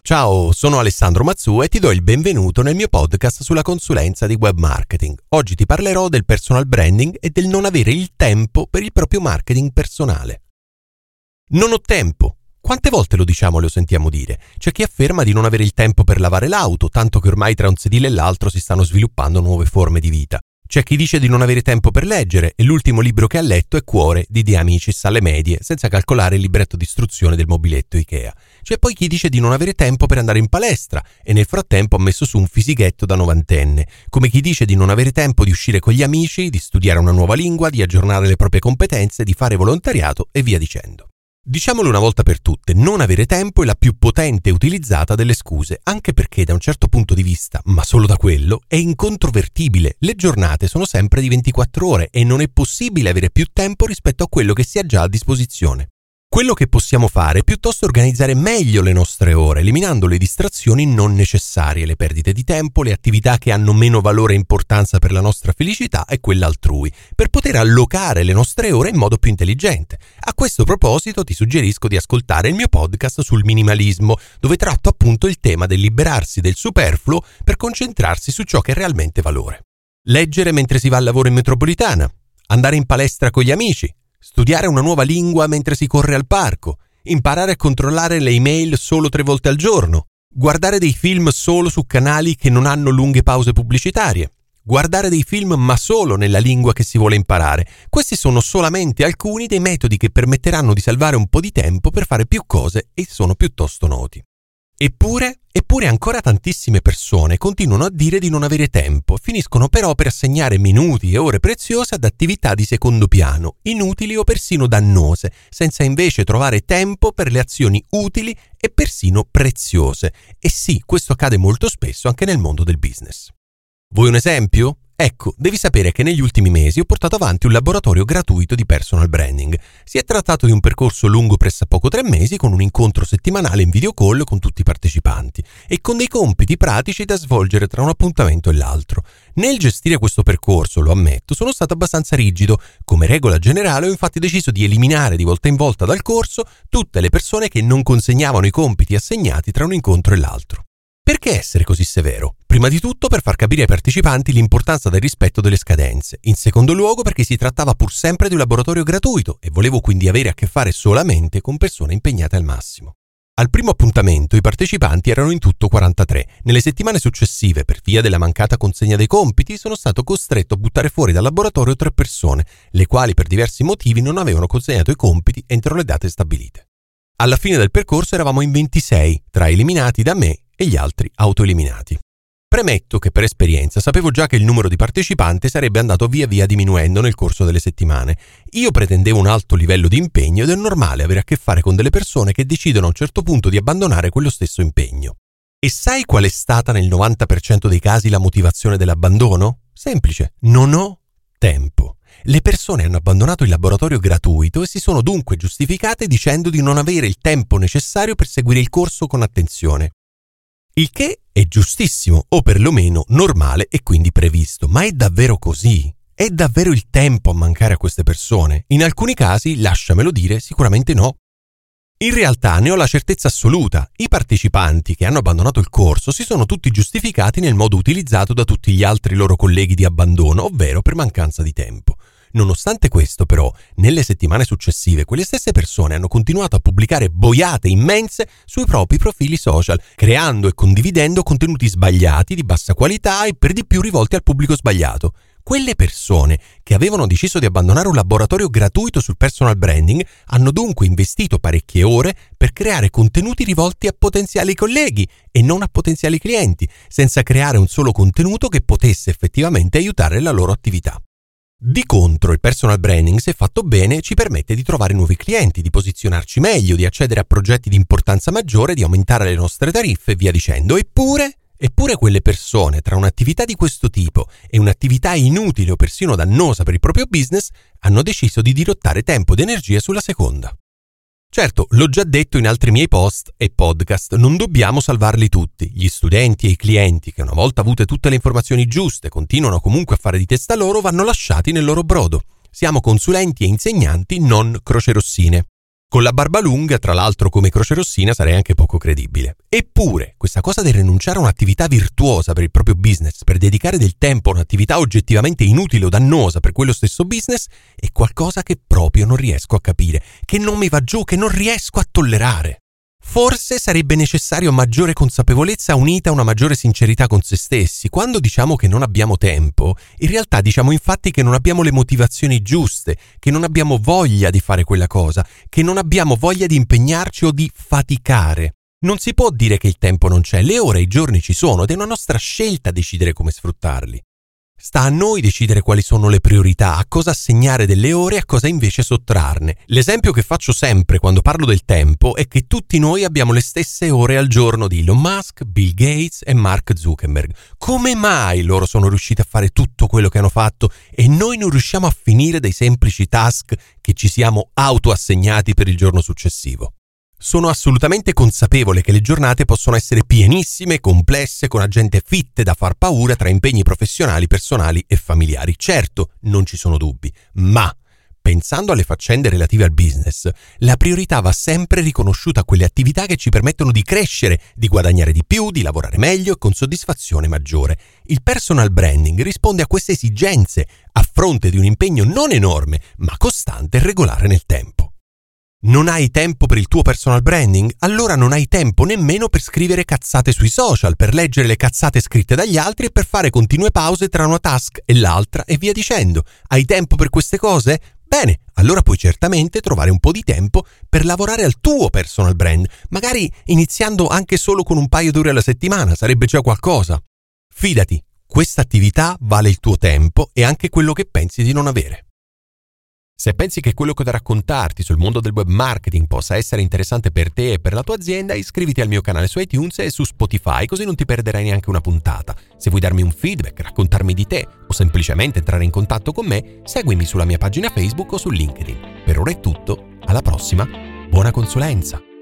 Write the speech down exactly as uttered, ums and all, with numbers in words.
Ciao, sono Alessandro Mazzu e ti do il benvenuto nel mio podcast sulla consulenza di web marketing. Oggi ti parlerò del personal branding e del non avere il tempo per il proprio marketing personale. Non ho tempo. Quante volte lo diciamo e lo sentiamo dire? C'è chi afferma di non avere il tempo per lavare l'auto, tanto che ormai tra un sedile e l'altro si stanno sviluppando nuove forme di vita. C'è chi dice di non avere tempo per leggere e l'ultimo libro che ha letto è Cuore di De Amicis alle medie, senza calcolare il libretto di istruzione del mobiletto Ikea. C'è poi chi dice di non avere tempo per andare in palestra e nel frattempo ha messo su un fisighetto da novantenne, come chi dice di non avere tempo di uscire con gli amici, di studiare una nuova lingua, di aggiornare le proprie competenze, di fare volontariato e via dicendo. Diciamolo una volta per tutte, non avere tempo è la più potente e utilizzata delle scuse, anche perché da un certo punto di vista, ma solo da quello, è incontrovertibile. Le giornate sono sempre di ventiquattro ore e non è possibile avere più tempo rispetto a quello che si ha già a disposizione. Quello che possiamo fare è piuttosto organizzare meglio le nostre ore, eliminando le distrazioni non necessarie, le perdite di tempo, le attività che hanno meno valore e importanza per la nostra felicità e quella altrui, per poter allocare le nostre ore in modo più intelligente. A questo proposito ti suggerisco di ascoltare il mio podcast sul minimalismo, dove tratto appunto il tema del liberarsi del superfluo per concentrarsi su ciò che è realmente valore. Leggere mentre si va al lavoro in metropolitana, andare in palestra con gli amici, studiare una nuova lingua mentre si corre al parco, imparare a controllare le email solo tre volte al giorno, guardare dei film solo su canali che non hanno lunghe pause pubblicitarie, guardare dei film ma solo nella lingua che si vuole imparare. Questi sono solamente alcuni dei metodi che permetteranno di salvare un po' di tempo per fare più cose e sono piuttosto noti. Eppure, eppure ancora tantissime persone continuano a dire di non avere tempo, finiscono però per assegnare minuti e ore preziose ad attività di secondo piano, inutili o persino dannose, senza invece trovare tempo per le azioni utili e persino preziose. E sì, questo accade molto spesso anche nel mondo del business. Vuoi un esempio? Ecco, devi sapere che negli ultimi mesi ho portato avanti un laboratorio gratuito di personal branding. Si è trattato di un percorso lungo pressappoco tre mesi con un incontro settimanale in video call con tutti i partecipanti e con dei compiti pratici da svolgere tra un appuntamento e l'altro. Nel gestire questo percorso, lo ammetto, sono stato abbastanza rigido. Come regola generale ho infatti deciso di eliminare di volta in volta dal corso tutte le persone che non consegnavano i compiti assegnati tra un incontro e l'altro. Perché essere così severo? Prima di tutto per far capire ai partecipanti l'importanza del rispetto delle scadenze. In secondo luogo perché si trattava pur sempre di un laboratorio gratuito e volevo quindi avere a che fare solamente con persone impegnate al massimo. Al primo appuntamento i partecipanti erano in tutto quarantatré. Nelle settimane successive, per via della mancata consegna dei compiti, sono stato costretto a buttare fuori dal laboratorio tre persone, le quali per diversi motivi non avevano consegnato i compiti entro le date stabilite. Alla fine del percorso eravamo in ventisei, tra eliminati da me e gli altri autoeliminati. Premetto che per esperienza sapevo già che il numero di partecipanti sarebbe andato via via diminuendo nel corso delle settimane. Io pretendevo un alto livello di impegno ed è normale avere a che fare con delle persone che decidono a un certo punto di abbandonare quello stesso impegno. E sai qual è stata nel novanta per cento dei casi la motivazione dell'abbandono? Semplice, non ho tempo. Le persone hanno abbandonato il laboratorio gratuito e si sono dunque giustificate dicendo di non avere il tempo necessario per seguire il corso con attenzione. Il che è giustissimo, o perlomeno normale e quindi previsto. Ma è davvero così? È davvero il tempo a mancare a queste persone? In alcuni casi, lasciamelo dire, sicuramente no. In realtà ne ho la certezza assoluta. I partecipanti che hanno abbandonato il corso si sono tutti giustificati nel modo utilizzato da tutti gli altri loro colleghi di abbandono, ovvero per mancanza di tempo. Nonostante questo, però, nelle settimane successive quelle stesse persone hanno continuato a pubblicare boiate immense sui propri profili social, creando e condividendo contenuti sbagliati, di bassa qualità e per di più rivolti al pubblico sbagliato. Quelle persone che avevano deciso di abbandonare un laboratorio gratuito sul personal branding hanno dunque investito parecchie ore per creare contenuti rivolti a potenziali colleghi e non a potenziali clienti, senza creare un solo contenuto che potesse effettivamente aiutare la loro attività. Di contro, il personal branding, se fatto bene, ci permette di trovare nuovi clienti, di posizionarci meglio, di accedere a progetti di importanza maggiore, di aumentare le nostre tariffe e via dicendo. Eppure, eppure quelle persone, tra un'attività di questo tipo e un'attività inutile o persino dannosa per il proprio business, hanno deciso di dirottare tempo ed energia sulla seconda. Certo, l'ho già detto in altri miei post e podcast, non dobbiamo salvarli tutti. Gli studenti e i clienti che una volta avute tutte le informazioni giuste continuano comunque a fare di testa loro vanno lasciati nel loro brodo. Siamo consulenti e insegnanti, non crocerossine. Con la barba lunga, tra l'altro come crocerossina, sarei anche poco credibile. Eppure, questa cosa del rinunciare a un'attività virtuosa per il proprio business, per dedicare del tempo a un'attività oggettivamente inutile o dannosa per quello stesso business, è qualcosa che proprio non riesco a capire, che non mi va giù, che non riesco a tollerare. Forse sarebbe necessario maggiore consapevolezza unita a una maggiore sincerità con se stessi. Quando diciamo che non abbiamo tempo, in realtà diciamo infatti che non abbiamo le motivazioni giuste, che non abbiamo voglia di fare quella cosa, che non abbiamo voglia di impegnarci o di faticare. Non si può dire che il tempo non c'è, le ore e i giorni ci sono ed è una nostra scelta decidere come sfruttarli. Sta a noi decidere quali sono le priorità, a cosa assegnare delle ore e a cosa invece sottrarne. L'esempio che faccio sempre quando parlo del tempo è che tutti noi abbiamo le stesse ore al giorno di Elon Musk, Bill Gates e Mark Zuckerberg. Come mai loro sono riusciti a fare tutto quello che hanno fatto e noi non riusciamo a finire dei semplici task che ci siamo autoassegnati per il giorno successivo? Sono assolutamente consapevole che le giornate possono essere pienissime, complesse, con agende fitte da far paura tra impegni professionali, personali e familiari. Certo, non ci sono dubbi, ma pensando alle faccende relative al business, la priorità va sempre riconosciuta a quelle attività che ci permettono di crescere, di guadagnare di più, di lavorare meglio e con soddisfazione maggiore. Il personal branding risponde a queste esigenze a fronte di un impegno non enorme, ma costante e regolare nel tempo. Non hai tempo per il tuo personal branding? Allora non hai tempo nemmeno per scrivere cazzate sui social, per leggere le cazzate scritte dagli altri e per fare continue pause tra una task e l'altra e via dicendo. Hai tempo per queste cose? Bene, allora puoi certamente trovare un po' di tempo per lavorare al tuo personal brand, magari iniziando anche solo con un paio d'ore alla settimana, sarebbe già qualcosa. Fidati, questa attività vale il tuo tempo e anche quello che pensi di non avere. Se pensi che quello che ho da raccontarti sul mondo del web marketing possa essere interessante per te e per la tua azienda, iscriviti al mio canale su iTunes e su Spotify, così non ti perderai neanche una puntata. Se vuoi darmi un feedback, raccontarmi di te o semplicemente entrare in contatto con me, seguimi sulla mia pagina Facebook o su LinkedIn. Per ora è tutto, alla prossima, buona consulenza!